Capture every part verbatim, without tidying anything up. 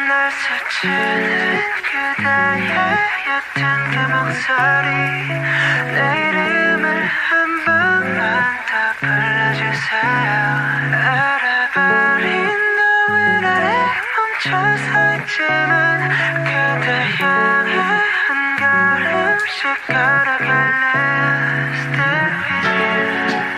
날 스치는 그대의 옅은 그 목소리 내 이름을 한 번만 더 불러주세요. 알아버린 너의 나를 멈춰서 있지만 그대 향해 한 걸음씩 걸어갈래요. Still with you.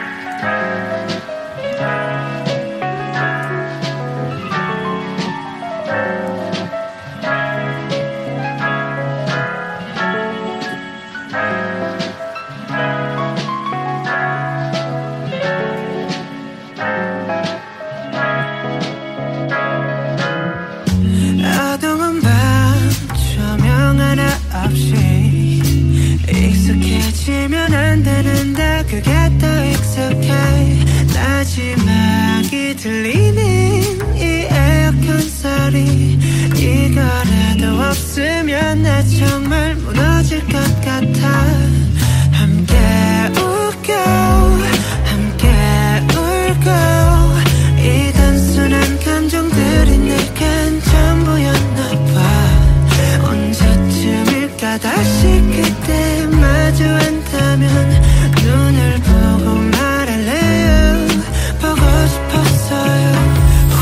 어두운 밤 조명 하나 없이 익숙해지면 안 되는데 그게 더 익숙해. 마지막이 들리는 이 에어컨 소리 이거라도 없으면 나 정말 무너질 것 같아. 함께 웃고 함께 울고 이 단순한 감정들이 내겐 전부였나봐. 언제쯤일까 다시 그때 마주한다면 눈을 보고 말할래요. 보고 싶었어요.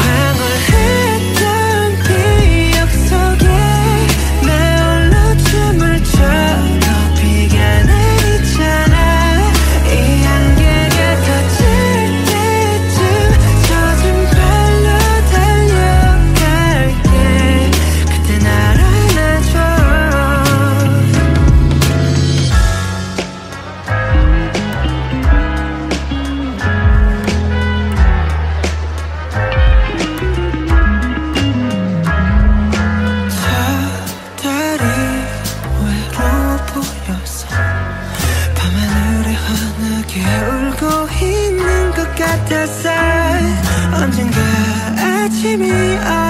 황홀했던 기억 속에 내 홀로 춤을 춰 비가 내리잖아. 이 안개가 터질 때쯤 젖은 발로 달려갈게. 그때 날 안아줘. 저 달이 외로워 보여서 밤하늘에 환하게 울고 있는 것 같았어. 언젠가 아침이 오